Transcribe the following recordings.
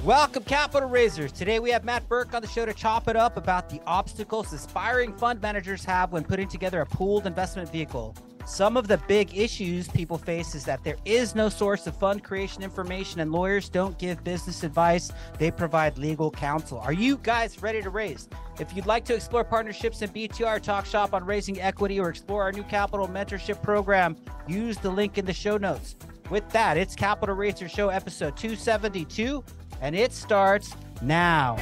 Welcome, Capital Raisers. Today we have Matt Burke on the show to chop it up about the obstacles aspiring fund managers have when putting together a pooled investment vehicle. Some of the big issues people face is that there is no source of fund creation information and lawyers don't give business advice. They provide legal counsel. Are you guys ready to raise? If you'd like to explore partnerships and BTR Talk Shop on raising equity or explore our new capital mentorship program, use the link in the show notes. With that, it's Capital Raiser Show episode 272. And it starts now.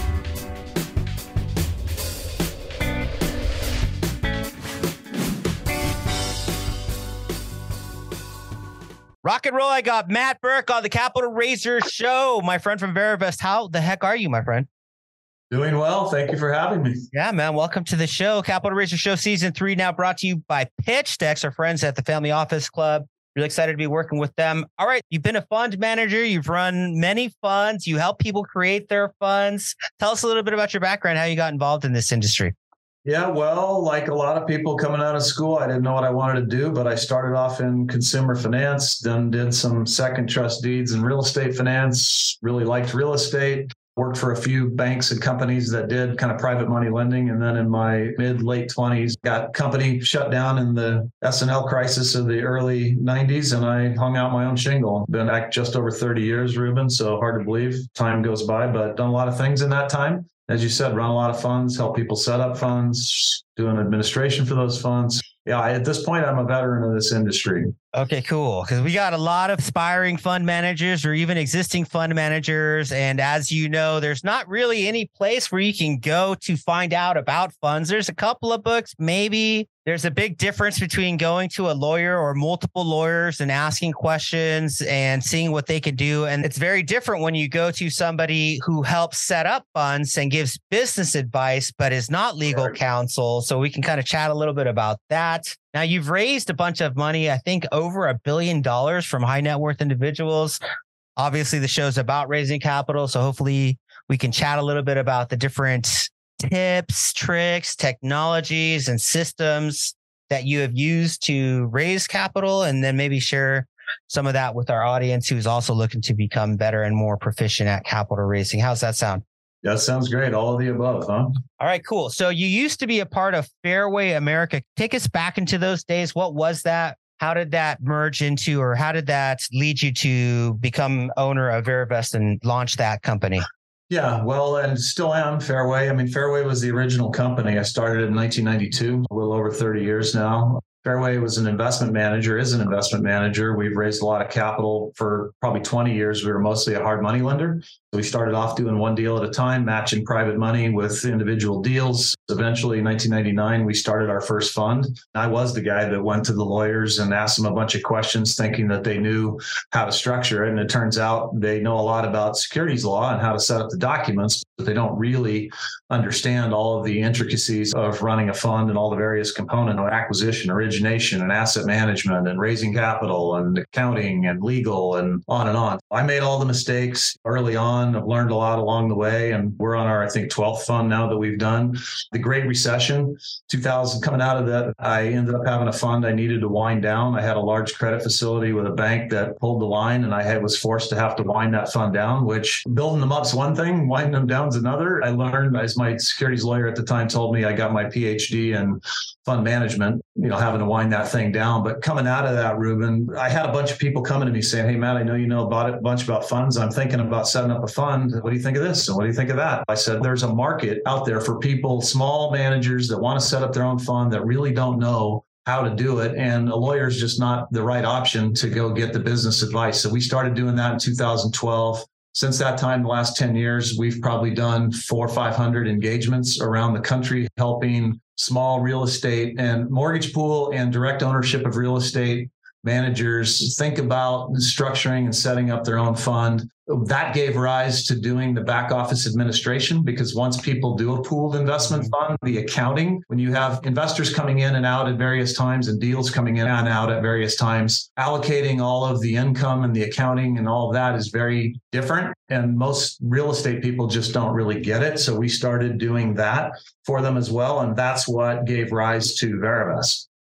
Rock and roll. I got Matt Burke on the Capital Raiser Show. My friend from Verivest. How the heck are you, my friend? Doing well. Thank you for having me. Yeah, man. Welcome to the show. Capital Raiser Show Season 3 now brought to you by PitchDecks, our friends at the Family Office Club. Really excited to be working with them. All right. You've been a fund manager. You've run many funds. You help people create their funds. Tell us a little bit about your background, how you got involved in this industry. Yeah, well, like a lot of people coming out of school, I didn't know what I wanted to do, but I started off in consumer finance, then did some second trust deeds and real estate finance, really liked real estate. Worked for a few banks and companies that did kind of private money lending. And then in my late 20s, got company shut down in the S&L crisis of the early 90s. And I hung out my own shingle. Been back just over 30 years, Ruben. So hard to believe time goes by, but done a lot of things in that time. As you said, run a lot of funds, help people set up funds, doing administration for those funds. Yeah, at this point, I'm a veteran of this industry. Okay, cool. Because we got a lot of aspiring fund managers or even existing fund managers. And as you know, there's not really any place where you can go to find out about funds. There's a couple of books, maybe. There's a big difference between going to a lawyer or multiple lawyers and asking questions and seeing what they can do. And it's very different when you go to somebody who helps set up funds and gives business advice, but is not legal counsel. So we can kind of chat a little bit about that. Now, you've raised a bunch of money, I think over $1 billion from high net worth individuals. Obviously, the show's about raising capital. So hopefully we can chat a little bit about the different tips, tricks, technologies, and systems that you have used to raise capital, and then maybe share some of that with our audience who's also looking to become better and more proficient at capital raising. How's that sound? That sounds great. All of the above, huh? All right, cool. So you used to be a part of Fairway America. Take us back into those days. What was that? How did that merge into, or how did that lead you to become owner of Verivest and launch that company? Yeah, well, and still am Fairway. I mean, Fairway was the original company. I started in 1992, a little over 30 years now. Fairway was an investment manager, is an investment manager. We've raised a lot of capital for probably 20 years. We were mostly a hard money lender. We started off doing one deal at a time, matching private money with individual deals. Eventually, in 1999, we started our first fund. I was the guy that went to the lawyers and asked them a bunch of questions, thinking that they knew how to structure it. And it turns out they know a lot about securities law and how to set up the documents, but they don't really understand all of the intricacies of running a fund and all the various components of acquisition, origination, and asset management, and raising capital, and accounting, and legal, and on and on. I made all the mistakes early on. I've learned a lot along the way, and we're on our, I think, 12th fund now that we've done. The Great Recession, 2000, coming out of that, I ended up having a fund I needed to wind down. I had a large credit facility with a bank that pulled the line, and I was forced to have to wind that fund down, which building them up's one thing, winding them down's another. I learned, as my securities lawyer at the time told me, I got my PhD in fund management, having to wind that thing down. But coming out of that, Ruben, I had a bunch of people coming to me saying, "Hey, Matt, I know you know about it, a bunch about funds. I'm thinking about setting up a fund. What do you think of this? And what do you think of that?" I said, there's a market out there for people, small managers that want to set up their own fund that really don't know how to do it. And a lawyer is just not the right option to go get the business advice. So we started doing that in 2012. Since that time, the last 10 years, we've probably done 400 or 500 engagements around the country, helping small real estate and mortgage pool and direct ownership of real estate managers think about structuring and setting up their own fund. That gave rise to doing the back office administration, because once people do a pooled investment fund, the accounting, when you have investors coming in and out at various times and deals coming in and out at various times, allocating all of the income and the accounting and all of that is very different. And most real estate people just don't really get it. So we started doing that for them as well. And that's what gave rise to Verivest.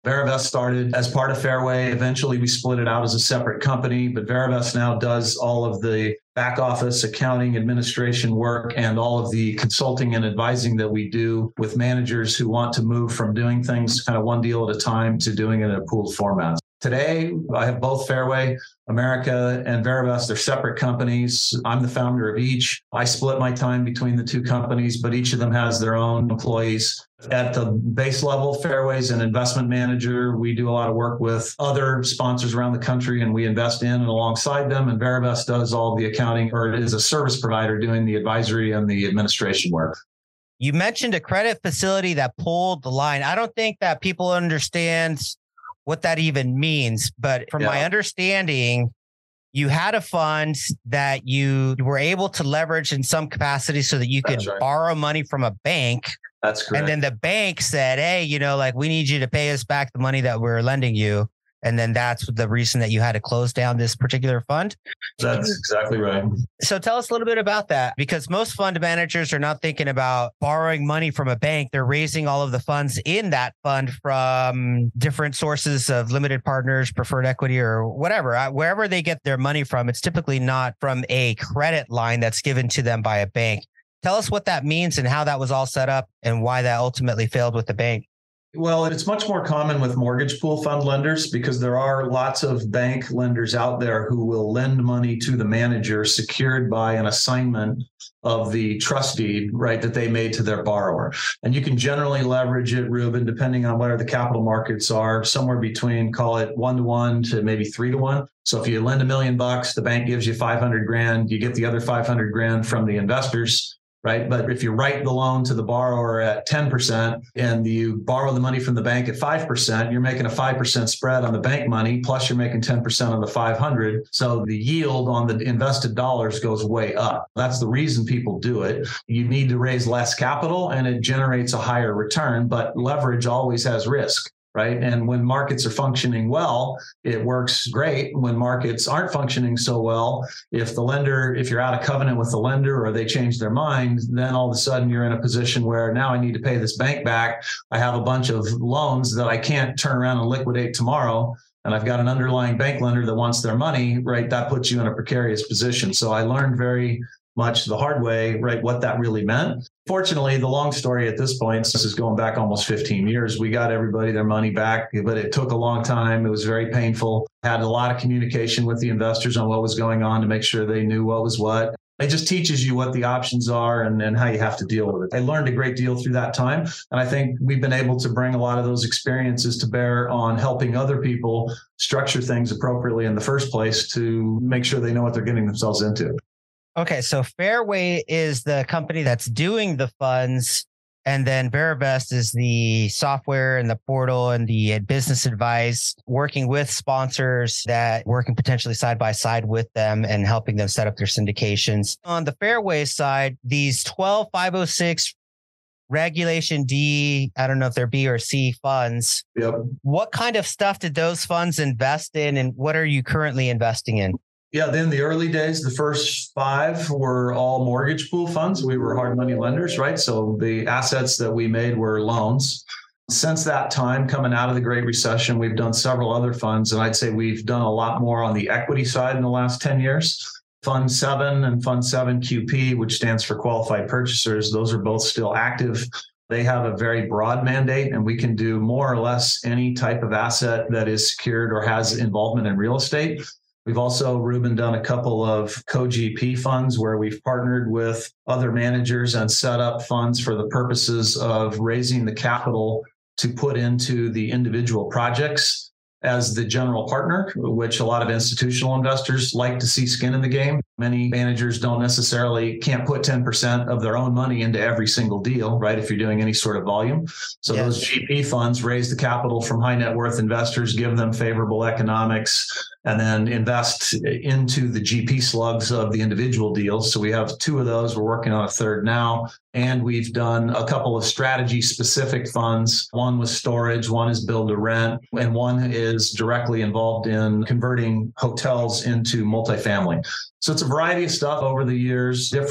Verivest started as part of Fairway. Eventually, we split it out as a separate company, but Verivest now does all of the back office, accounting, administration work, and all of the consulting and advising that we do with managers who want to move from doing things kind of one deal at a time to doing it in a pooled format. Today, I have both Fairway America and Verivest. They're separate companies. I'm the founder of each. I split my time between the two companies, but each of them has their own employees. At the base level, Fairway's an investment manager. We do a lot of work with other sponsors around the country, and we invest in and alongside them. And Verivest does all the accounting, or is a service provider doing the advisory and the administration work. You mentioned a credit facility that pulled the line. I don't think that people understand what that even means. But from my understanding, you had a fund that you were able to leverage in some capacity so that you could borrow money from a bank. That's correct. And then the bank said, hey, we need you to pay us back the money that we're lending you. And then that's the reason that you had to close down this particular fund. That's exactly right. So tell us a little bit about that, because most fund managers are not thinking about borrowing money from a bank. They're raising all of the funds in that fund from different sources of limited partners, preferred equity, or whatever. Wherever they get their money from, it's typically not from a credit line that's given to them by a bank. Tell us what that means and how that was all set up and why that ultimately failed with the bank. Well, it's much more common with mortgage pool fund lenders because there are lots of bank lenders out there who will lend money to the manager secured by an assignment of the trust deed, right, that they made to their borrower. And you can generally leverage it, Ruben, depending on where the capital markets are, somewhere between, call it 1-to-1 to maybe 3-to-1. So if you lend $1 million, the bank gives you 500 grand, you get the other 500 grand from the investors. Right. But if you write the loan to the borrower at 10% and you borrow the money from the bank at 5%, you're making a 5% spread on the bank money, plus you're making 10% on the 500. So the yield on the invested dollars goes way up. That's the reason people do it. You need to raise less capital and it generates a higher return, but leverage always has risk. Right. And when markets are functioning well, it works great. When markets aren't functioning so well, if you're out of covenant with the lender or they change their mind, then all of a sudden you're in a position where now I need to pay this bank back. I have a bunch of loans that I can't turn around and liquidate tomorrow. And I've got an underlying bank lender that wants their money, right? That puts you in a precarious position. So I learned very much the hard way, right, what that really meant. Fortunately, the long story at this point, this is going back almost 15 years, we got everybody their money back, but it took a long time. It was very painful. Had a lot of communication with the investors on what was going on to make sure they knew what was what. It just teaches you what the options are and how you have to deal with it. I learned a great deal through that time. And I think we've been able to bring a lot of those experiences to bear on helping other people structure things appropriately in the first place to make sure they know what they're getting themselves into. Okay, so Fairway is the company that's doing the funds, and then Verivest is the software and the portal and the business advice, working with sponsors that working potentially side by side with them and helping them set up their syndications. On the Fairway side, these 12506 Regulation D, I don't know if they're B or C funds. Yep. What kind of stuff did those funds invest in, and what are you currently investing in? Yeah, then the early days, the first 5 were all mortgage pool funds. We were hard money lenders, right? So the assets that we made were loans. Since that time, coming out of the Great Recession, we've done several other funds, and I'd say we've done a lot more on the equity side in the last 10 years. Fund 7 and Fund 7 QP, which stands for Qualified Purchasers, those are both still active. They have a very broad mandate, and we can do more or less any type of asset that is secured or has involvement in real estate. We've also, Ruben, done a couple of co-GP funds where we've partnered with other managers and set up funds for the purposes of raising the capital to put into the individual projects as the general partner, which a lot of institutional investors like to see skin in the game. Many managers can't put 10% of their own money into every single deal, right? If you're doing any sort of volume. So Those GP funds raise the capital from high net worth investors, give them favorable economics, and then invest into the GP slugs of the individual deals. So we have 2 of those. We're working on a third now. And we've done a couple of strategy specific funds. One was storage, one is build to rent, and one is directly involved in converting hotels into multifamily. So it's a variety of stuff over the years, different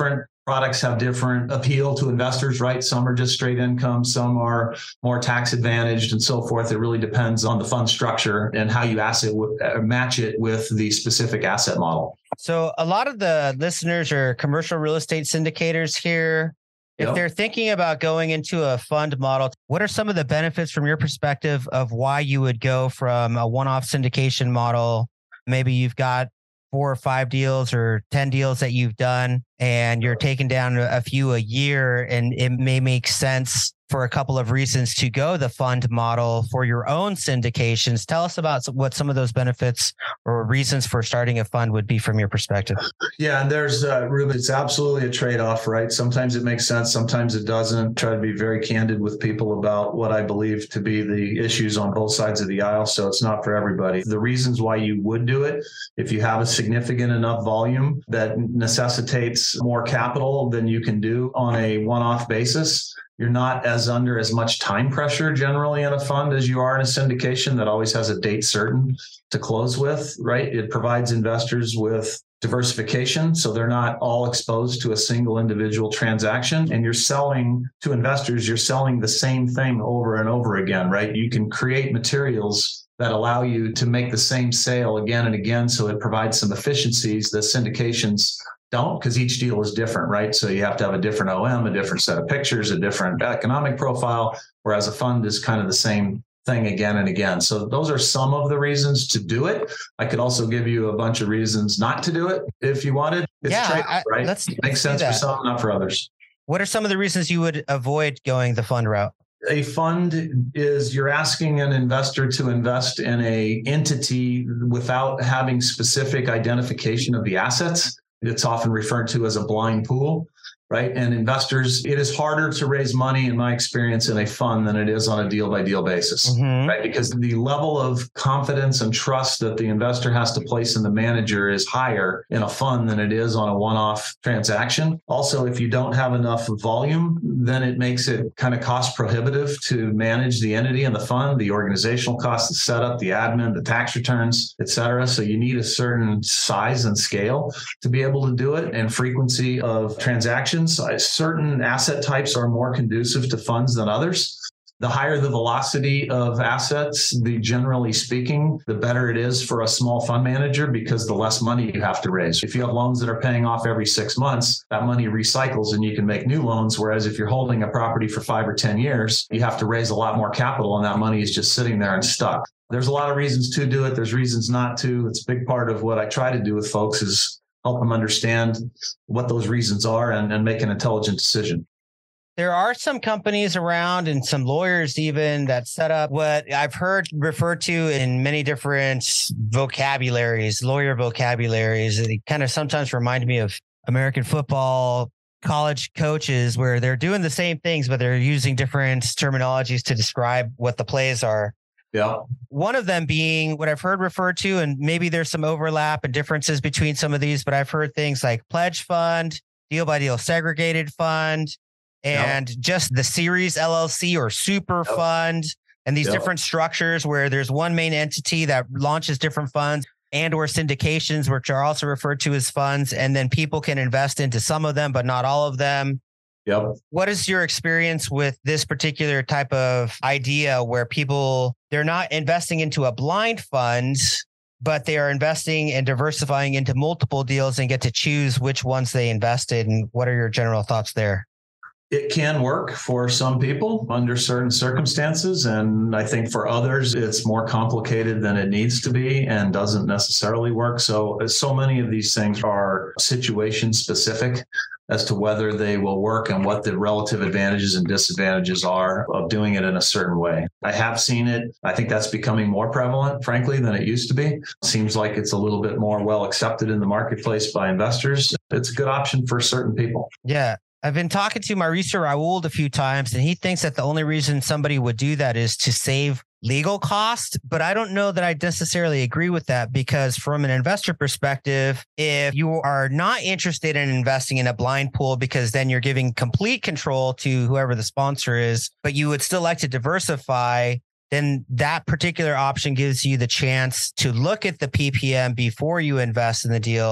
products have different appeal to investors, right? Some are just straight income, some are more tax advantaged and so forth. It really depends on the fund structure and how you match it with the specific asset model. So a lot of the listeners are commercial real estate syndicators here. If they're thinking about going into a fund model, what are some of the benefits from your perspective of why you would go from a one-off syndication model? Maybe you've got 4 or 5 deals or 10 deals that you've done, and you're taking down a few a year, and it may make sense for a couple of reasons to go the fund model for your own syndications. Tell us about what some of those benefits or reasons for starting a fund would be from your perspective. Yeah, and there's, Ruben, it's absolutely a trade-off, right? Sometimes it makes sense, sometimes it doesn't. Try to be very candid with people about what I believe to be the issues on both sides of the aisle, so it's not for everybody. The reasons why you would do it, if you have a significant enough volume that necessitates more capital than you can do on a one-off basis, you're not under as much time pressure generally in a fund as you are in a syndication that always has a date certain to close with, right? It provides investors with diversification, so they're not all exposed to a single individual transaction. And you're selling to investors, you're selling the same thing over and over again, right? You can create materials that allow you to make the same sale again and again. So it provides some efficiencies that syndications don't, because each deal is different, right? So you have to have a different OM, a different set of pictures, a different economic profile, whereas a fund is kind of the same thing again and again. So those are some of the reasons to do it. I could also give you a bunch of reasons not to do it if you wanted. It's trade-off, right? It makes sense for some, not for others. What are some of the reasons you would avoid going the fund route? A fund is you're asking an investor to invest in a entity without having specific identification of the assets. It's often referred to as a blind pool, right? And investors, it is harder to raise money, in my experience, in a fund than it is on a deal-by-deal basis, right? Because the level of confidence and trust that the investor has to place in the manager is higher in a fund than it is on a one-off transaction. Also, if you don't have enough volume, then it makes it kind of cost prohibitive to manage the entity and the fund, the organizational costs, the setup, the admin, the tax returns, et cetera. So you need a certain size and scale to be able to do it, and frequency of transactions. Certain asset types are more conducive to funds than others. The higher the velocity of assets, generally speaking, the better it is for a small fund manager, because the less money you have to raise. If you have loans that are paying off every 6 months, that money recycles and you can make new loans. Whereas if you're holding a property for 5 or 10 years, you have to raise a lot more capital, and that money is just sitting there and stuck. There's a lot of reasons to do it. There's reasons not to. It's a big part of what I try to do with folks is help them understand what those reasons are and make an intelligent decision. There are some companies around and some lawyers even that set up what I've heard referred to in many different vocabularies, lawyer vocabularies. They kind of sometimes remind me of American football college coaches, where they're doing the same things, but they're using different terminologies to describe what the plays are. Yeah. One of them being what I've heard referred to, and maybe there's some overlap and differences between some of these, but I've heard things like pledge fund, deal by deal segregated fund, and just the series LLC or super fund, and these different structures where there's one main entity that launches different funds, and or syndications, which are also referred to as funds. And then people can invest into some of them, but not all of them. Yep. What is your experience with this particular type of idea where they're not investing into a blind fund, but they are investing and diversifying into multiple deals and get to choose which ones they invested? And what are your general thoughts there? It can work for some people under certain circumstances. And I think for others, it's more complicated than it needs to be and doesn't necessarily work. So many of these things are situation specific as to whether they will work and what the relative advantages and disadvantages are of doing it in a certain way. I have seen it. I think that's becoming more prevalent, frankly, than it used to be. It seems like it's a little bit more well accepted in the marketplace by investors. It's a good option for certain people. Yeah. I've been talking to Mauricio Raoult a few times, and he thinks that the only reason somebody would do that is to save legal costs. But I don't know that I necessarily agree with that, because from an investor perspective, if you are not interested in investing in a blind pool, because then you're giving complete control to whoever the sponsor is, but you would still like to diversify, then that particular option gives you the chance to look at the PPM before you invest in the deal.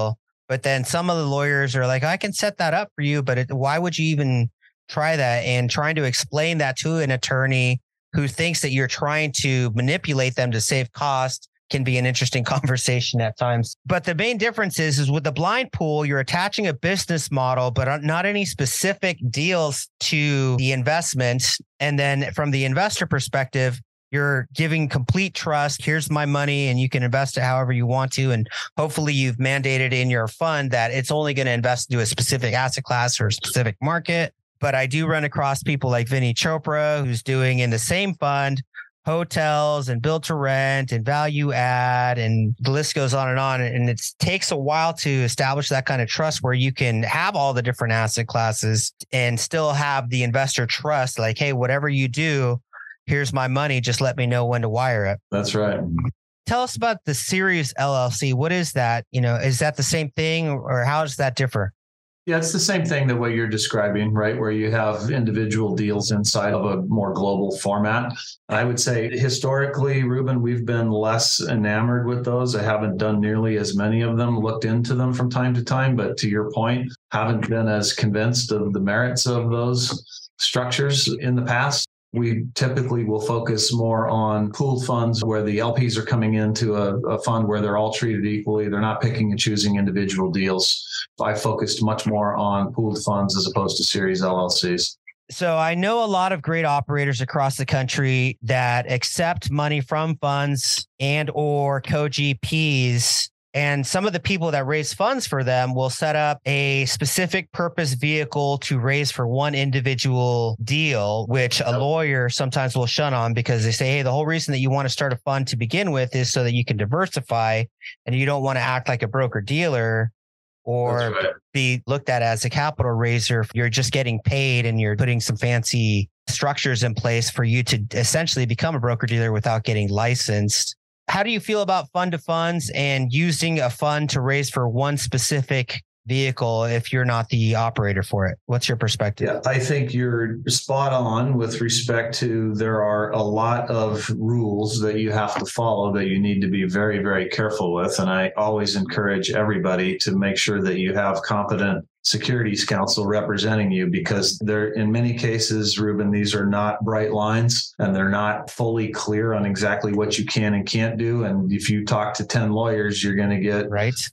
But then some of the lawyers are like, I can set that up for you, but why would you even try that? And trying to explain that to an attorney who thinks that you're trying to manipulate them to save cost can be an interesting conversation at times. But the main difference is with the blind pool, you're attaching a business model, but not any specific deals to the investment. And then from the investor perspective, you're giving complete trust. Here's my money and you can invest it however you want to. And hopefully you've mandated in your fund that it's only going to invest into a specific asset class or a specific market. But I do run across people like Vinny Chopra, who's doing in the same fund, hotels and build to rent and value add, and the list goes on. And it takes a while to establish that kind of trust where you can have all the different asset classes and still have the investor trust, like, hey, whatever you do, here's my money. Just let me know when to wire it. That's right. Tell us about the Series LLC. What is that? Is that the same thing or how does that differ? Yeah, it's the same thing that what you're describing, right? Where you have individual deals inside of a more global format. I would say historically, Ruben, we've been less enamored with those. I haven't done nearly as many of them, looked into them from time to time. But to your point, haven't been as convinced of the merits of those structures in the past. We typically will focus more on pooled funds where the LPs are coming into a fund where they're all treated equally. They're not picking and choosing individual deals. I focused much more on pooled funds as opposed to series LLCs. So I know a lot of great operators across the country that accept money from funds and or co-GPs. And some of the people that raise funds for them will set up a specific purpose vehicle to raise for one individual deal, which a lawyer sometimes will shun on because they say, hey, the whole reason that you want to start a fund to begin with is so that you can diversify and you don't want to act like a broker dealer or be looked at as a capital raiser. You're just getting paid and you're putting some fancy structures in place for you to essentially become a broker dealer without getting licensed. How do you feel about fund to funds and using a fund to raise for one specific vehicle if you're not the operator for it? What's your perspective? Yeah, I think you're spot on with respect to there are a lot of rules that you have to follow that you need to be very, very careful with. And I always encourage everybody to make sure that you have competent securities counsel representing you because they're in many cases, Ruben, these are not bright lines and they're not fully clear on exactly what you can and can't do. And if you talk to 10 lawyers, you're going to get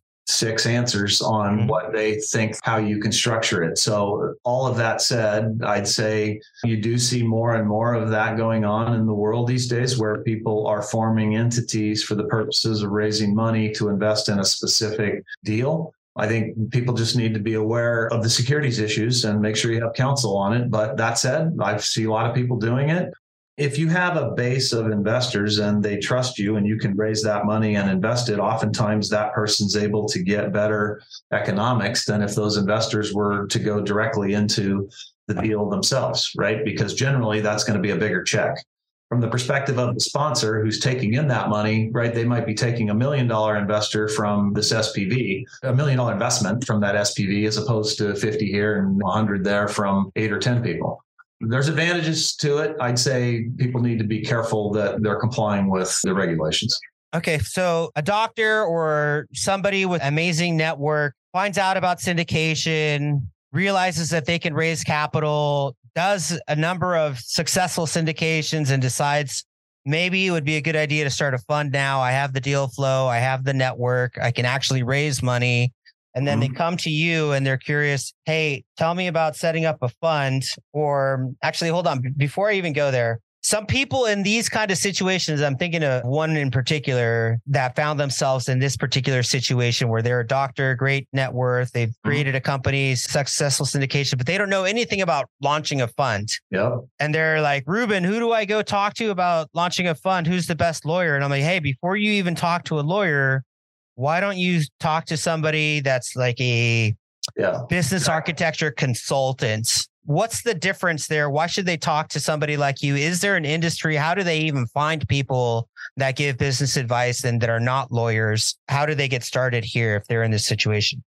6 answers on what they think, how you can structure it. So all of that said, I'd say you do see more and more of that going on in the world these days where people are forming entities for the purposes of raising money to invest in a specific deal. I think people just need to be aware of the securities issues and make sure you have counsel on it. But that said, I see a lot of people doing it. If you have a base of investors and they trust you and you can raise that money and invest it, oftentimes that person's able to get better economics than if those investors were to go directly into the deal themselves, right? Because generally that's going to be a bigger check. From the perspective of the sponsor who's taking in that money, right, they might be taking $1 million investor from this SPV, $1 million investment from that SPV, as opposed to 50 here and 100 there from 8 or 10 people. There's advantages to it. I'd say people need to be careful that they're complying with the regulations. Okay, so a doctor or somebody with amazing network finds out about syndication, realizes that they can raise capital, does a number of successful syndications and decides maybe it would be a good idea to start a fund now. I have the deal flow. I have the network. I can actually raise money. And then they come to you and they're curious, hey, tell me about setting up a fund. Or actually, hold on. Before I even go there, some people in these kind of situations, I'm thinking of one in particular that found themselves in this particular situation where they're a doctor, great net worth. They've created a company, successful syndication, but they don't know anything about launching a fund. Yep. And they're like, Ruben, who do I go talk to about launching a fund? Who's the best lawyer? And I'm like, hey, before you even talk to a lawyer, why don't you talk to somebody that's like a business architecture consultant? What's the difference there? Why should they talk to somebody like you? Is there an industry? How do they even find people that give business advice and that are not lawyers? How do they get started here if they're in this situation?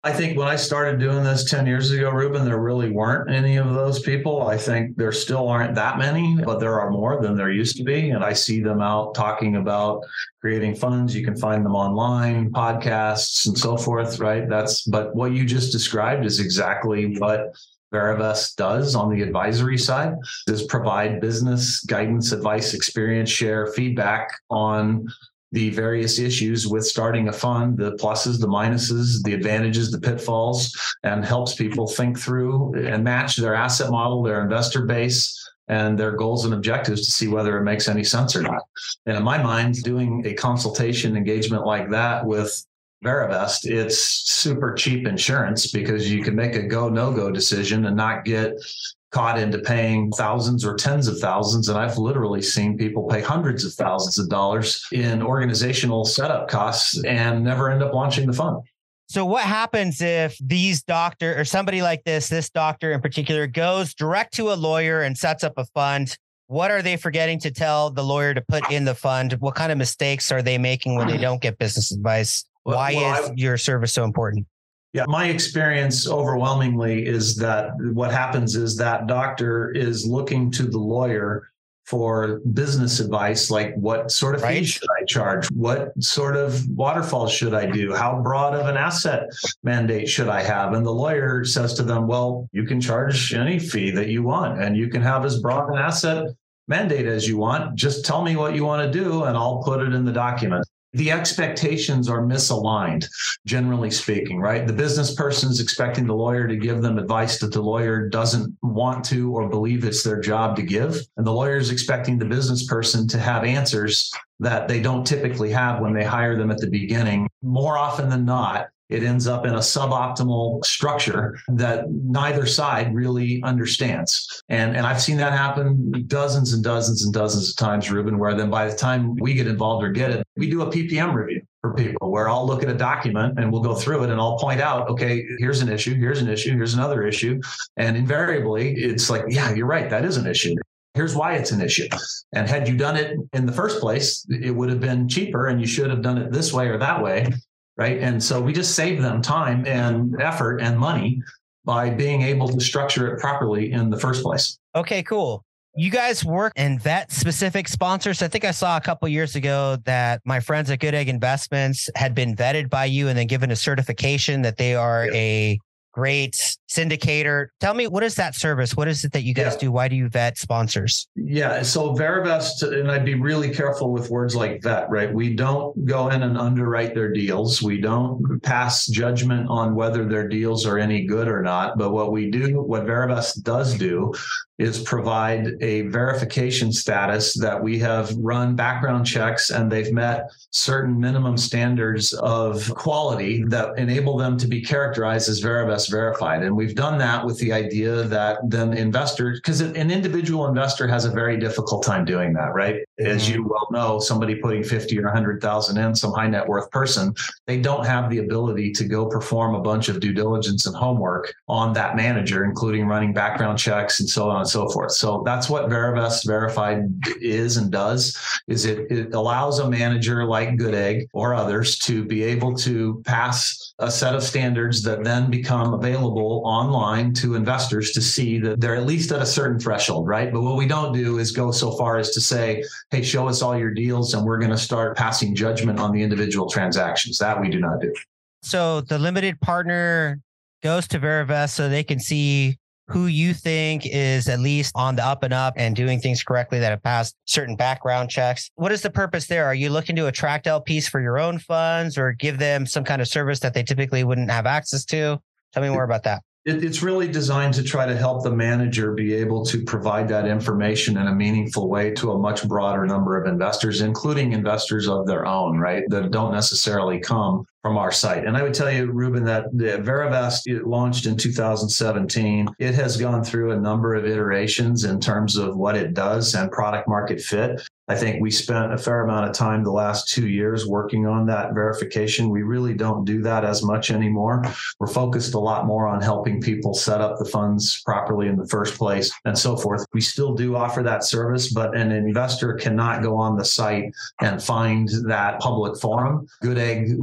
I think when I started doing this 10 years ago, Ruben, there really weren't any of those people. I think there still aren't that many, but there are more than there used to be. And I see them out talking about creating funds. You can find them online, podcasts and so forth, right? But what you just described is exactly what Verivest does on the advisory side, is provide business guidance, advice, experience, share, feedback on the various issues with starting a fund, the pluses, the minuses, the advantages, the pitfalls, and helps people think through and match their asset model, their investor base, and their goals and objectives to see whether it makes any sense or not. And in my mind, doing a consultation engagement like that with Verivest, it's super cheap insurance because you can make a go, no-go decision and not get caught into paying thousands or tens of thousands. And I've literally seen people pay hundreds of thousands of dollars in organizational setup costs and never end up launching the fund. So what happens if these doctor or somebody like this doctor in particular goes direct to a lawyer and sets up a fund? What are they forgetting to tell the lawyer to put in the fund? What kind of mistakes are they making when they don't get business advice? Why is your service so important? Yeah, my experience overwhelmingly is that what happens is that doctor is looking to the lawyer for business advice, like what sort of fees should I charge? What sort of waterfalls should I do? How broad of an asset mandate should I have? And the lawyer says to them, well, you can charge any fee that you want, and you can have as broad an asset mandate as you want. Just tell me what you want to do, and I'll put it in the document. The expectations are misaligned, generally speaking, right? The business person is expecting the lawyer to give them advice that the lawyer doesn't want to or believe it's their job to give. And the lawyer is expecting the business person to have answers that they don't typically have when they hire them at the beginning. More often than not, it ends up in a suboptimal structure that neither side really understands. And I've seen that happen dozens and dozens and dozens of times, Ruben, where then by the time we get involved or get it, we do a PPM review for people where I'll look at a document and we'll go through it and I'll point out, okay, here's an issue, here's an issue, here's another issue. And invariably, it's like, yeah, you're right, that is an issue. Here's why it's an issue. And had you done it in the first place, it would have been cheaper and you should have done it this way or that way. Right. And so we just save them time and effort and money by being able to structure it properly in the first place. Okay, cool. You guys work and vet specific sponsors. I think I saw a couple of years ago that my friends at Good Egg Investments had been vetted by you and then given a certification that they are a great syndicator. Tell me, what is that service? What is it that you guys do? Why do you vet sponsors? Yeah. So Verivest, and I'd be really careful with words like vet, right? We don't go in and underwrite their deals. We don't pass judgment on whether their deals are any good or not. But what Verivest does do is provide a verification status that we have run background checks and they've met certain minimum standards of quality that enable them to be characterized as Verivest verified. And we've done that with the idea that then investors, because an individual investor has a very difficult time doing that, right? As you well know, somebody putting 50 or 100,000 in, some high net worth person, they don't have the ability to go perform a bunch of due diligence and homework on that manager, including running background checks and so on and so forth. So that's what Verivest Verified is and does, is it allows a manager like Good Egg or others to be able to pass a set of standards that then become available online to investors to see that they're at least at a certain threshold, right? But what we don't do is go so far as to say, hey, show us all your deals and we're going to start passing judgment on the individual transactions. That we do not do. So the limited partner goes to Verivest so they can see who you think is at least on the up and up and doing things correctly that have passed certain background checks. What is the purpose there? Are you looking to attract LPs for your own funds or give them some kind of service that they typically wouldn't have access to? Tell me more about that. It's really designed to try to help the manager be able to provide that information in a meaningful way to a much broader number of investors, including investors of their own, right? That don't necessarily come from our site. And I would tell you, Ruben, that the Verivest, it launched in 2017. It has gone through a number of iterations in terms of what it does and product market fit. I think we spent a fair amount of time the last 2 years working on that verification. We really don't do that as much anymore. We're focused a lot more on helping people set up the funds properly in the first place and so forth. We still do offer that service, but an investor cannot go on the site and find that public forum. Good Egg, as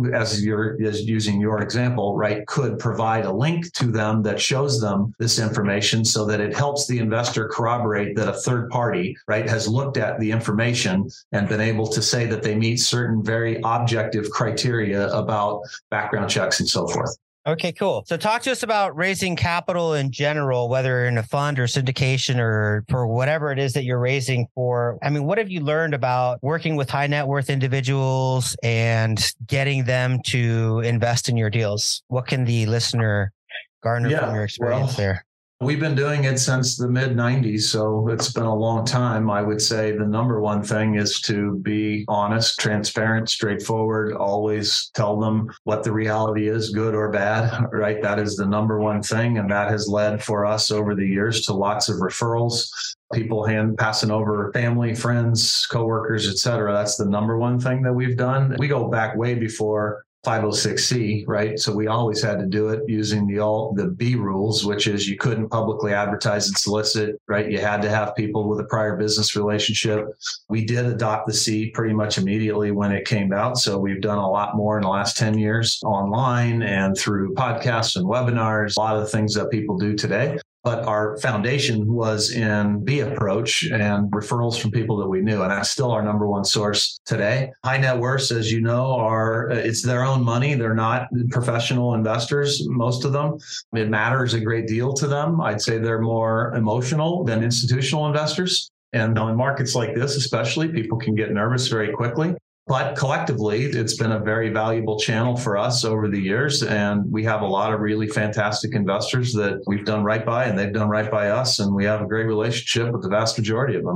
using your example, right, could provide a link to them that shows them this information so that it helps the investor corroborate that a third party, right, has looked at the information and been able to say that they meet certain very objective criteria about background checks and so forth. Okay, cool. So talk to us about raising capital in general, whether in a fund or syndication or for whatever it is that you're raising for. I mean, what have you learned about working with high net worth individuals and getting them to invest in your deals? What can the listener garner from your experience there? We've been doing it since the mid 90s, so it's been a long time. I would say the number one thing is to be honest, transparent, straightforward, always tell them what the reality is, good or bad, right? That is the number one thing. And that has led for us over the years to lots of referrals, people passing over family, friends, coworkers, et cetera. That's the number one thing that we've done. We go back way before 506C, right? So we always had to do it using the B rules, which is you couldn't publicly advertise and solicit, right? You had to have people with a prior business relationship. We did adopt the C pretty much immediately when it came out. So we've done a lot more in the last 10 years online and through podcasts and webinars, a lot of the things that people do today. But our foundation was in B approach and referrals from people that we knew. And that's still our number one source today. High net worths, as you know, it's their own money. They're not professional investors, most of them. It matters a great deal to them. I'd say they're more emotional than institutional investors. And in markets like this, especially, people can get nervous very quickly. But collectively, it's been a very valuable channel for us over the years. And we have a lot of really fantastic investors that we've done right by and they've done right by us. And we have a great relationship with the vast majority of them.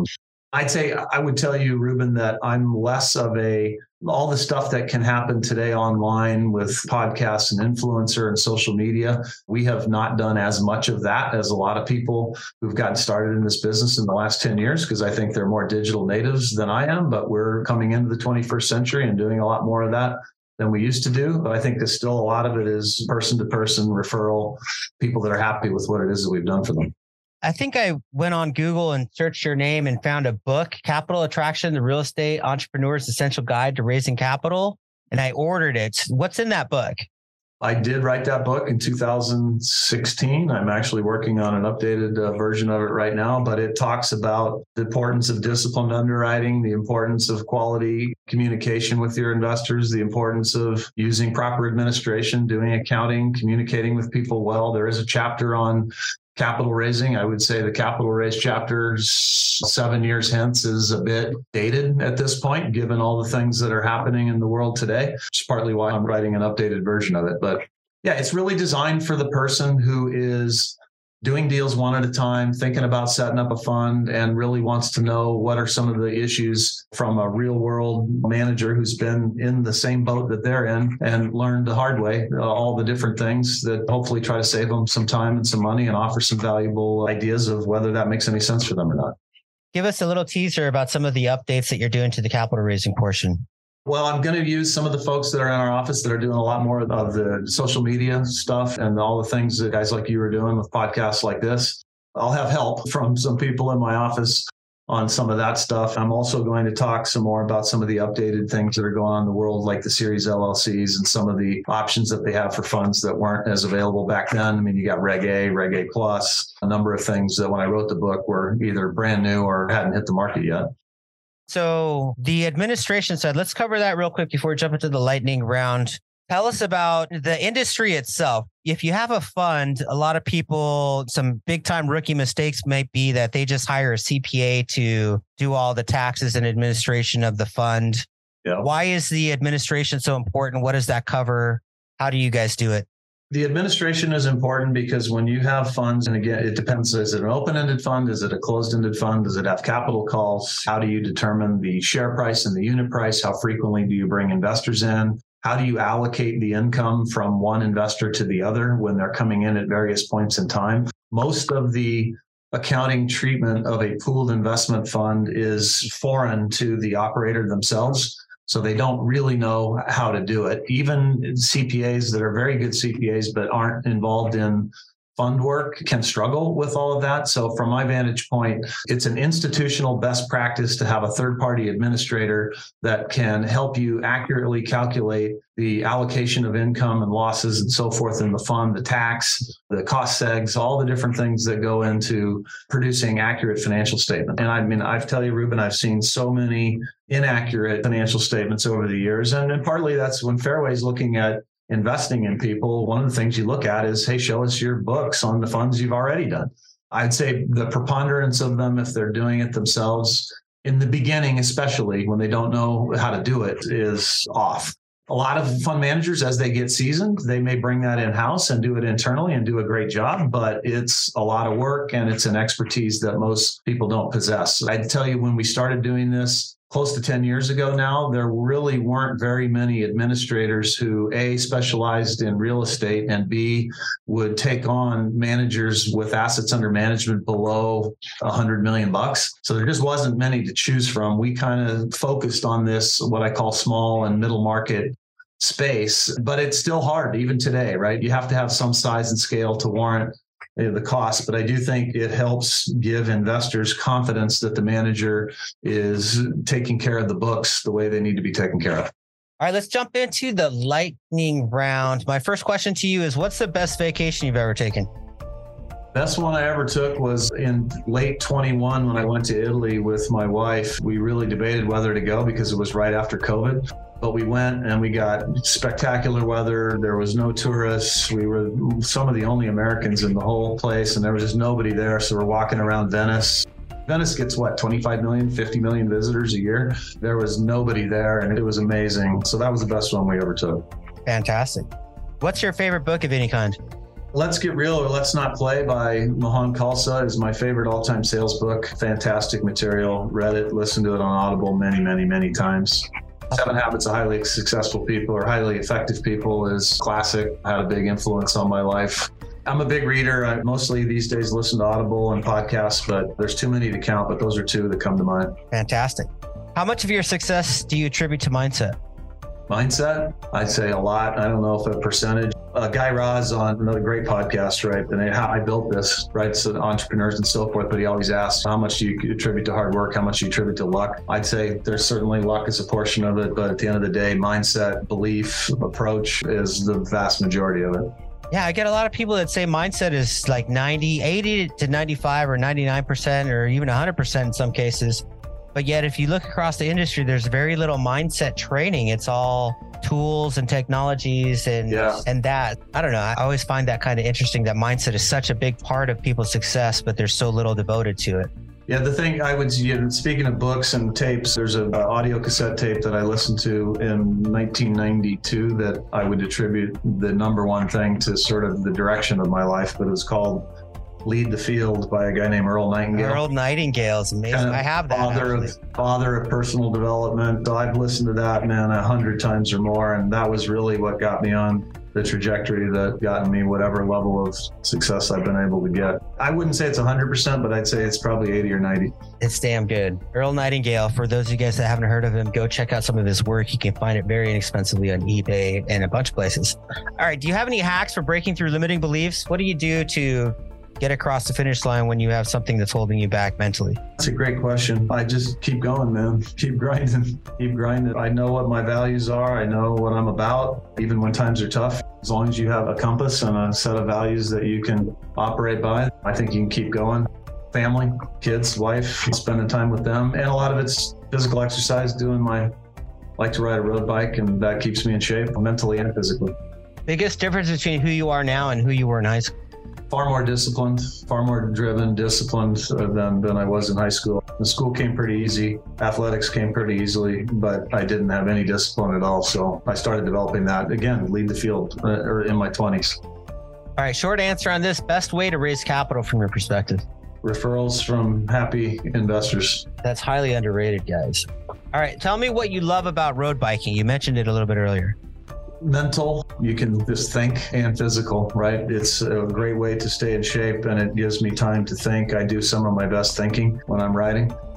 I would tell you, Ruben, that I'm less of all the stuff that can happen today online with podcasts and influencer and social media. We have not done as much of that as a lot of people who've gotten started in this business in the last 10 years, because I think they're more digital natives than I am, but we're coming into the 21st century and doing a lot more of that than we used to do. But I think there's still a lot of it is person-to-person referral, people that are happy with what it is that we've done for them. I think I went on Google and searched your name and found a book, Capital Attraction, the Real Estate Entrepreneur's Essential Guide to Raising Capital, and I ordered it. What's in that book? I did write that book in 2016. I'm actually working on an updated version of it right now, but it talks about the importance of disciplined underwriting, the importance of quality communication with your investors, the importance of using proper administration, doing accounting, communicating with people well. There is a chapter on capital raising. I would say the capital raise chapter 7 years hence is a bit dated at this point, given all the things that are happening in the world today. It's partly why I'm writing an updated version of it. But yeah, it's really designed for the person who is doing deals one at a time, thinking about setting up a fund, and really wants to know what are some of the issues from a real world manager who's been in the same boat that they're in and learned the hard way, all the different things that hopefully try to save them some time and some money and offer some valuable ideas of whether that makes any sense for them or not. Give us a little teaser about some of the updates that you're doing to the capital raising portion. Well, I'm going to use some of the folks that are in our office that are doing a lot more of the social media stuff and all the things that guys like you are doing with podcasts like this. I'll have help from some people in my office on some of that stuff. I'm also going to talk some more about some of the updated things that are going on in the world, like the series LLCs and some of the options that they have for funds that weren't as available back then. I mean, you got Reg A, Reg A Plus, a number of things that when I wrote the book were either brand new or hadn't hit the market yet. So the administration side, let's cover that real quick before we jump into the lightning round. Tell us about the industry itself. If you have a fund, a lot of people, some big time rookie mistakes might be that they just hire a CPA to do all the taxes and administration of the fund. Yeah. Why is the administration so important? What does that cover? How do you guys do it? The administration is important because when you have funds, and again, it depends, is it an open-ended fund? Is it a closed-ended fund? Does it have capital calls? How do you determine the share price and the unit price? How frequently do you bring investors in? How do you allocate the income from one investor to the other when they're coming in at various points in time? Most of the accounting treatment of a pooled investment fund is foreign to the operator themselves. So they don't really know how to do it. Even CPAs that are very good CPAs, but aren't involved in fund work can struggle with all of that. So from my vantage point, it's an institutional best practice to have a third-party administrator that can help you accurately calculate the allocation of income and losses and so forth in the fund, the tax, the cost segs, all the different things that go into producing accurate financial statement. And I mean, I tell you, Ruben, I've seen so many inaccurate financial statements over the years. And partly that's when Fairway's looking at investing in people. One of the things you look at is, hey, show us your books on the funds you've already done. I'd say the preponderance of them, if they're doing it themselves, in the beginning, especially when they don't know how to do it, is off. A lot of fund managers, as they get seasoned, they may bring that in-house and do it internally and do a great job, but it's a lot of work and it's an expertise that most people don't possess. I'd tell you, when we started doing this close to 10 years ago now, there really weren't very many administrators who, A, specialized in real estate, and B, would take on managers with assets under management below $100 million. So there just wasn't many to choose from. We kind of focused on this, what I call small and middle market space, but it's still hard even today, right? You have to have some size and scale to warrant the cost, but I do think it helps give investors confidence that the manager is taking care of the books the way they need to be taken care of. All right, let's jump into the lightning round. My first question to you is, what's the best vacation you've ever taken? Best one I ever took was in late 21 when I went to Italy with my wife. We really debated whether to go because it was right after COVID. But we went and we got spectacular weather. There was no tourists. We were some of the only Americans in the whole place, and there was just nobody there. So we're walking around Venice. Venice gets 25 million, 50 million visitors a year. There was nobody there, and it was amazing. So that was the best one we ever took. Fantastic. What's your favorite book of any kind? Let's Get Real or Let's Not Play by Mohan Khalsa is my favorite all-time sales book. Fantastic material. Read it, listened to it on Audible many, many, many times. 7 Habits of Highly Successful People or Highly Effective People is classic, had a big influence on my life. I'm a big reader. I mostly these days listen to Audible and podcasts, but there's too many to count, but those are 2 that come to mind. Fantastic. How much of your success do you attribute to mindset? Mindset? I'd say a lot. I don't know if a percentage. Guy Raz on another great podcast, right? And how I built this, right? So entrepreneurs and so forth, but he always asks, how much do you attribute to hard work? How much do you attribute to luck? I'd say there's certainly luck is a portion of it, but at the end of the day, mindset, belief, approach is the vast majority of it. Yeah, I get a lot of people that say mindset is like 80 to 95 or 99% or even 100% in some cases. But yet, if you look across the industry, there's very little mindset training. It's all tools and technologies and that. I don't know. I always find that kind of interesting that mindset is such a big part of people's success, but there's so little devoted to it. Yeah, the thing I would, speaking of books and tapes, there's an audio cassette tape that I listened to in 1992 that I would attribute the number one thing to sort of the direction of my life, but it was called Lead the Field by a guy named Earl Nightingale. Earl Nightingale is amazing. Kind of I have that. Father of personal development. So I've listened to that, man, 100 times or more. And that was really what got me on the trajectory that got me whatever level of success I've been able to get. I wouldn't say it's 100%, but I'd say it's probably 80 or 90. It's damn good. Earl Nightingale, for those of you guys that haven't heard of him, go check out some of his work. You can find it very inexpensively on eBay and a bunch of places. All right. Do you have any hacks for breaking through limiting beliefs? What do you do to get across the finish line when you have something that's holding you back mentally? That's a great question. I just keep going, man. Keep grinding. I know what my values are. I know what I'm about, even when times are tough. As long as you have a compass and a set of values that you can operate by, I think you can keep going. Family, kids, wife, spending time with them. And a lot of it's physical exercise, like to ride a road bike, and that keeps me in shape mentally and physically. Biggest difference between who you are now and who you were in high school? Far more disciplined, far more driven, disciplined than I was in high school. The school came pretty easy. Athletics came pretty easily, but I didn't have any discipline at all. So I started developing that. Again, lead the field in my 20s. All right, short answer on this. Best way to raise capital from your perspective? Referrals from happy investors. That's highly underrated, guys. All right, tell me what you love about road biking. You mentioned it a little bit earlier. Mental, you can just think, and physical, right? It's a great way to stay in shape, and it gives me time to think. I do some of my best thinking when I'm riding.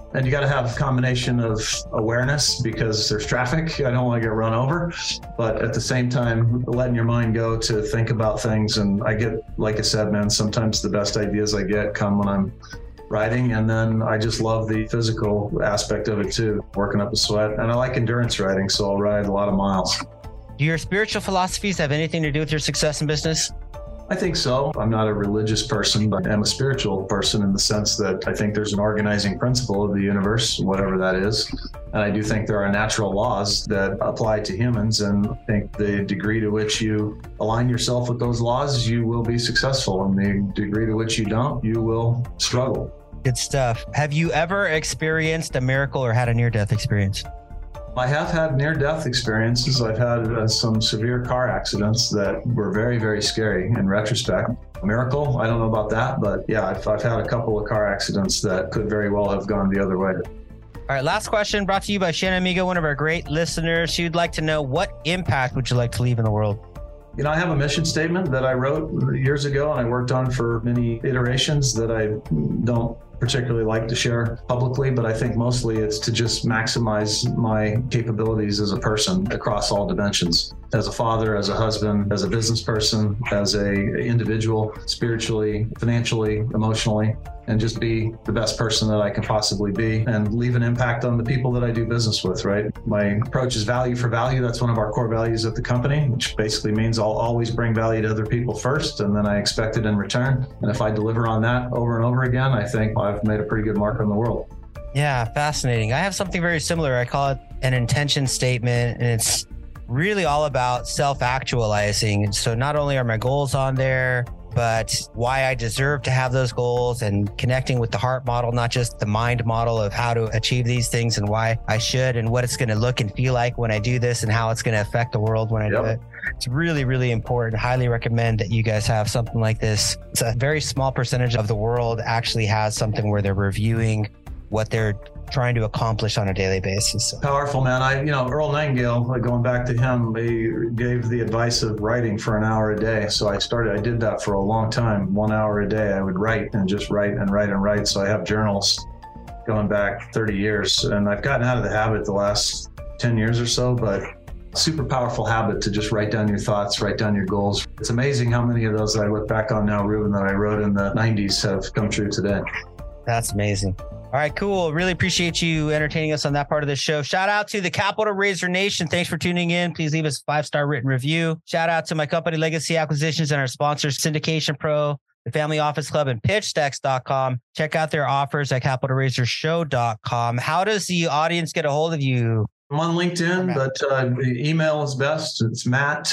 And you got to have a combination of awareness because there's traffic. I don't want to get run over, but at the same time, letting your mind go to think about things. And I get, like I said, man, sometimes the best ideas I get come when I'm riding. And then I just love the physical aspect of it too, working up a sweat. And I like endurance riding, so I'll ride a lot of miles. Do your spiritual philosophies have anything to do with your success in business? I think so. I'm not a religious person, but I'm a spiritual person in the sense that I think there's an organizing principle of the universe, whatever that is. And I do think there are natural laws that apply to humans. And I think the degree to which you align yourself with those laws, you will be successful. And the degree to which you don't, you will struggle. Good stuff. Have you ever experienced a miracle or had a near-death experience? I have had near-death experiences. I've had some severe car accidents that were very, very scary in retrospect. A miracle? I don't know about that, but yeah, I've had a couple of car accidents that could very well have gone the other way. All right, last question brought to you by Shannon Amigo, one of our great listeners. She'd like to know, what impact would you like to leave in the world? You know, I have a mission statement that I wrote years ago and I worked on for many iterations that I don't particularly like to share publicly, but I think mostly it's to just maximize my capabilities as a person across all dimensions. As a father, as a husband, as a business person, as a individual, spiritually, financially, emotionally, and just be the best person that I can possibly be and leave an impact on the people that I do business with, right? My approach is value for value. That's one of our core values at the company, which basically means I'll always bring value to other people first, and then I expect it in return. And if I deliver on that over and over again, I think I've made a pretty good mark on the world. Yeah, fascinating. I have something very similar. I call it an intention statement, and it's really all about self-actualizing. And so not only are my goals on there, but why I deserve to have those goals and connecting with the heart model, not just the mind model of how to achieve these things and why I should and what it's going to look and feel like when I do this and how it's going to affect the world when I do it. It's really, really important. Highly recommend that you guys have something like this. It's a very small percentage of the world actually has something where they're reviewing what they're trying to accomplish on a daily basis. Powerful, man. Earl Nightingale, going back to him, he gave the advice of writing for an hour a day. So I did that for a long time. 1 hour a day, I would write and just write and write and write. So I have journals going back 30 years and I've gotten out of the habit the last 10 years or so, but super powerful habit to just write down your thoughts, write down your goals. It's amazing how many of those that I look back on now, Ruben, that I wrote in the 90s have come true today. That's amazing. All right, cool. Really appreciate you entertaining us on that part of the show. Shout out to the Capital Raiser Nation. Thanks for tuning in. Please leave us a 5-star written review. Shout out to my company, Legacy Acquisitions, and our sponsors, Syndication Pro, the Family Office Club, and PitchStacks.com. Check out their offers at CapitalRaiserShow.com. How does the audience get a hold of you? I'm on LinkedIn, but email is best. It's Matt,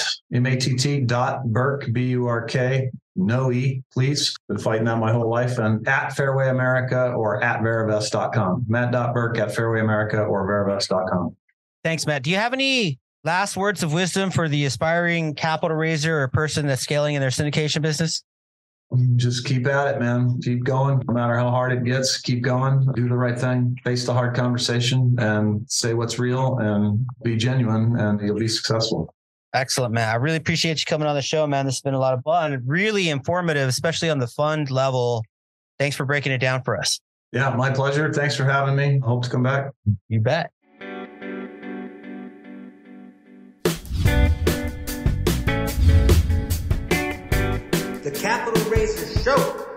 MATT.Burke, BURK, no E, please. Been fighting that my whole life. And at Fairway America or at Verivest.com. Matt.Burke at Fairway America or Verivest.com. Thanks, Matt. Do you have any last words of wisdom for the aspiring capital raiser or person that's scaling in their syndication business? Just keep at it, man. Keep going. No matter how hard it gets, keep going. Do the right thing. Face the hard conversation and say what's real and be genuine and you'll be successful. Excellent, man. I really appreciate you coming on the show, man. This has been a lot of fun. Really informative, especially on the fund level. Thanks for breaking it down for us. Yeah, my pleasure. Thanks for having me. Hope to come back. You bet. The Capital Raiser Show.